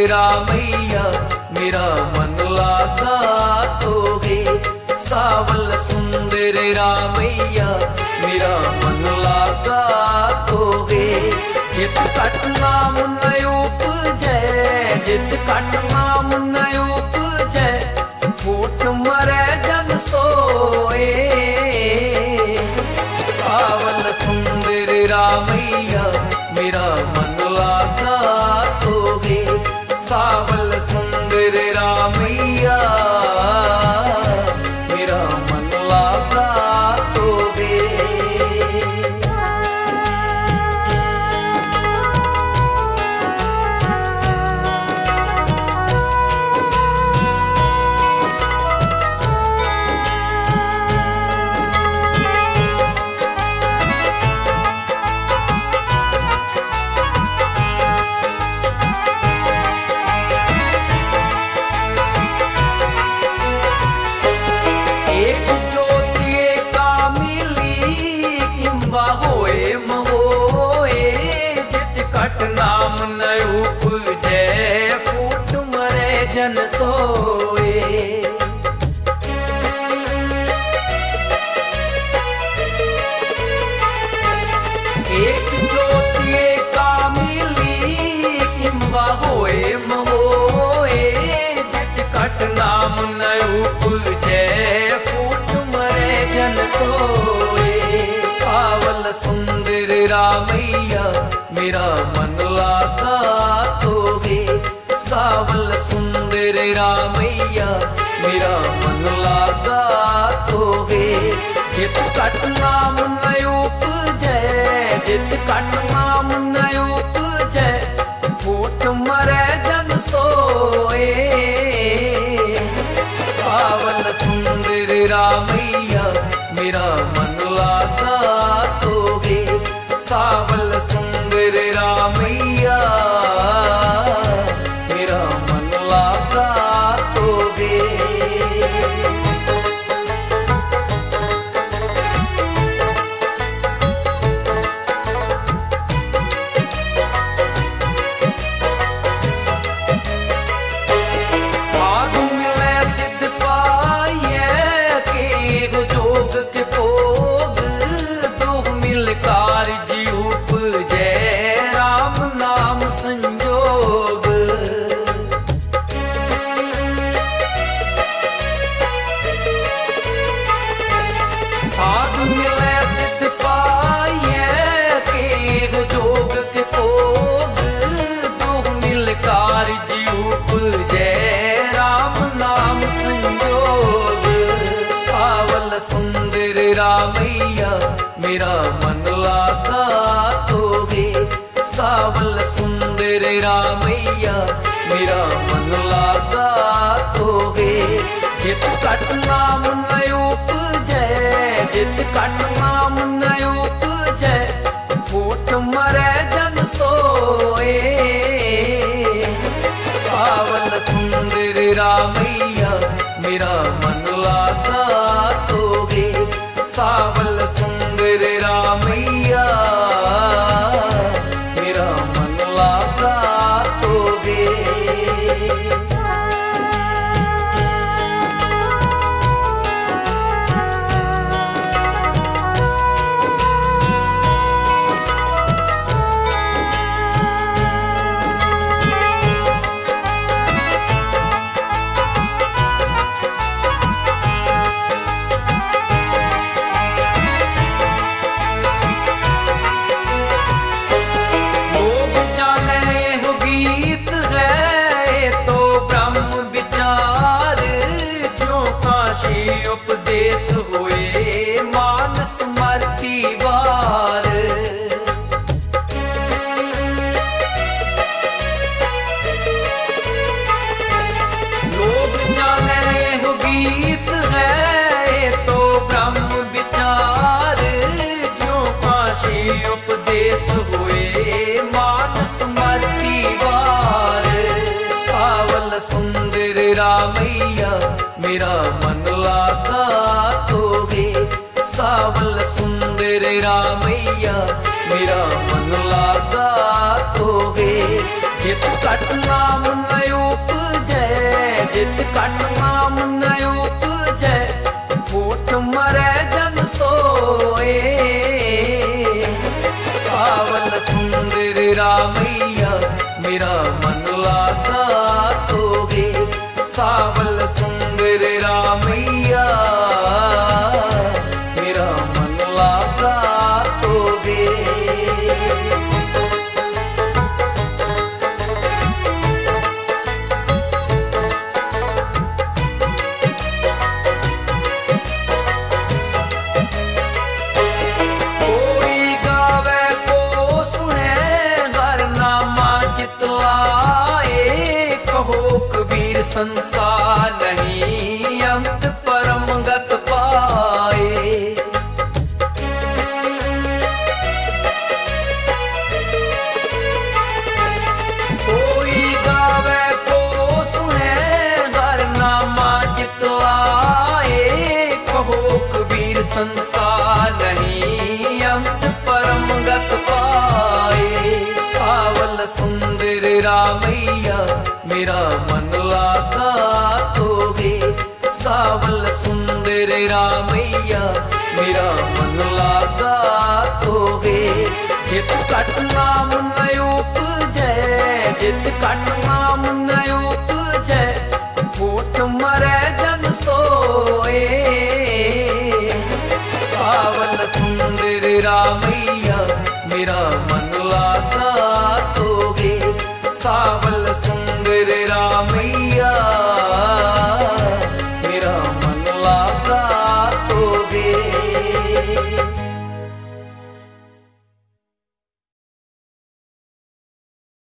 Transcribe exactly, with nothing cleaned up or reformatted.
रामैया मेरा मन लागा तोगे। सावल सुंदर रामैया मेरा मन लागा तोगे। जित कट नाम न उपजै, जित कट नाम न उपजै, फूट मरै जन सोए। सावल सुंदर रामैया मेरा मन लागा तोगे। सावल सुंदर रामैया मेरा मन लागा तोगे। नाम न उपजै, फूट मरै जन सोए। एक ज्योति का मिली किंबा होए महोए। जित कट नाम न उपजै, फूट मरै जन सोए। सावल सुंदर रामैया मेरा मन लागा तोगे। सावल सुंदर रामैया मेरा मन लागा तोगे। जित कट नाम न उपजै, जित कट नाम न उपजै, फूट मरै जन सोए। सावल सुंदर रामैया मेरा मन लागा तोगे। सावल सुंदर रामैया मेरा मन लागा तोगे। साधु मिले सिद्ध पाइए के जोग के भोग। दो मिल कारज उपजै, राम नाम संजोग। साधु मिले सिद्ध पाइए के जोग के भोग। दो मिल कारज उपजै, राम नाम संजोग। सावल सुंदर रामैया मेरा मन लागा तोगे। सावल सुंदर रामैया मेरा मन लागा तोगे। जित कट नाम न उपजै, जित कट नाम न उपजै, फूट मरै जन सोए। सावल सुंदर रामैया मेरा मन लागा तोगे। सावल सुंदर रामैया मेरा मन लागा तोगे। उपदेश हुए मानस मरती बार। लोग जाने हो गीत है तो ब्रह्म विचार। जो काशी उपदेश हुए मानस मरती बार। सावल सुंदर रामैया मेरा मन लागा तोगे। सावल सुंदर रामैया मेरा मन लागा तोगे। जित कट नाम न जित कट नाम न उपजै फूट मरै जन सोए। सावल सुंदर रामैया मेरा मन लागा तोगे। सावल सुंदर रामैया मेरा मन लागा तोगे। कबीर संसार नहीं अंत परम गत पाए। कोई गावे को सुने हर नामा जितलाए। कहो कबीर संसार नहीं अंत परम गत पाए। सावल सुंदर रामैया मेरा मन लागा तोगे। सावल सुंदर रामैया मेरा मन लागा तोगे। जित कट नाम न उपजै जित कट नाम न उपजै फूट मरै जन सोए। सावल सुंदर रामैया मेरा मन लागा तोगे। सावल सुंदर रामैया